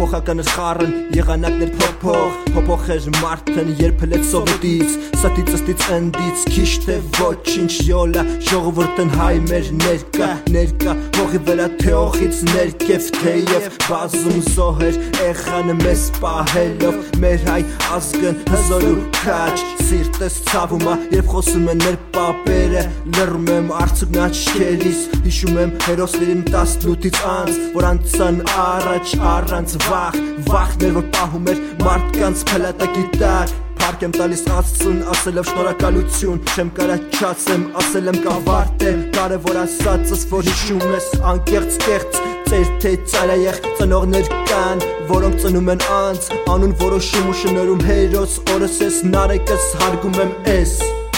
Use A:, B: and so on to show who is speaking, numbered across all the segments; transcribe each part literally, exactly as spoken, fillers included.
A: փոփոխական էր խառն եղանակներ փոփոխ փոփոխեր մարդն երբել է սովետից սատից ըստից ընդից քիչ թե ոչինչ յոլա ժողովուրդն հայ մեր ներկա ներկա հողի վրա թեողից ներքև թեև բազում զոհեր եղան մեզ պահելով մեր հայ ազգն հզոր ու քաջ սիրտս ցավում է երբ խոսում են մեր պապերը լռում եմ արցունքն աչքերիս հիշում եմ հերոսներին տասնութից անց որ անցան առաջ առանց վախ վախներ որ պահում էր մարդկանց փլատակի տակ Փառք եմ տալիս Աստծուն ասելով շնորհակալություն Չեմ կարա չասեմ ասել եմ կավարտել Կարևոր ասածս որ հիշում ես անկեղծ կեղծ Ծեր թե ծայրայեղ ծնողներ կան Որոնք ծնում են անց Անուն որոշում ու շնորհում հերոս օրս ես նարեկս հարգում եմ ես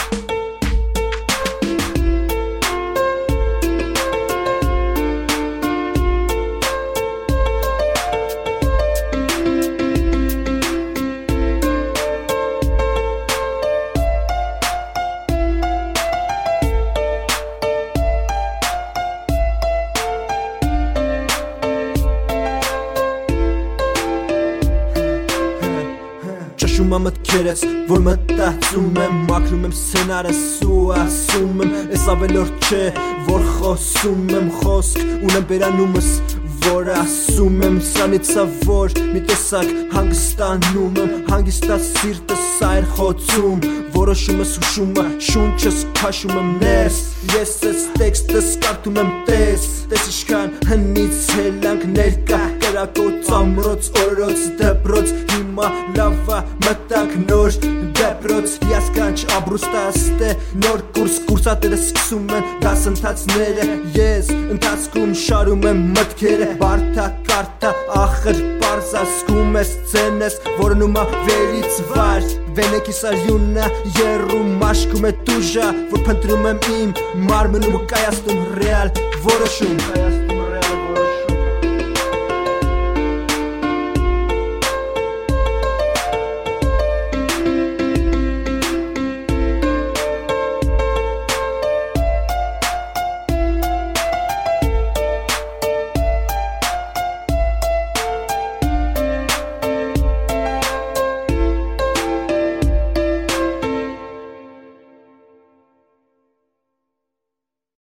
A: Շում եմ մտքերս, որ մտածում եմ Մաքրում եմ սցենարս ու ասում եմ Ես ավելորդ չէ, որ խոսում եմ Խոսք ունեմ բերանումս, որ ասում եմ Սրանից ա որ մի տեսակ հանգստանում եմ Հանգստած սիրտս այր խոցում Որոշումս հուշումը, շունչս քաշում եմ ներս Ես ես տեքստս կարդում եմ տես Տես իշքան հնից հելանք ներկա Կրակոց ամրոց, օրոց, դպրոց Հիմա լավա մտանք նոր դպրոց Յասկանչ աբրուստաստ է նոր կուրս Կուրսատերը սկսում են դասընթացները Ես ընթացքում շարում եմ մտքերը Բարդա կարդա ախր պարզ ասկում ես ծենես Որնում ա վերից վար Վենեկիս արյուննա երում մաշկում է տուժա Որ փնտրում եմ իմ մարմնում ու կայացնում ռեալ որոշում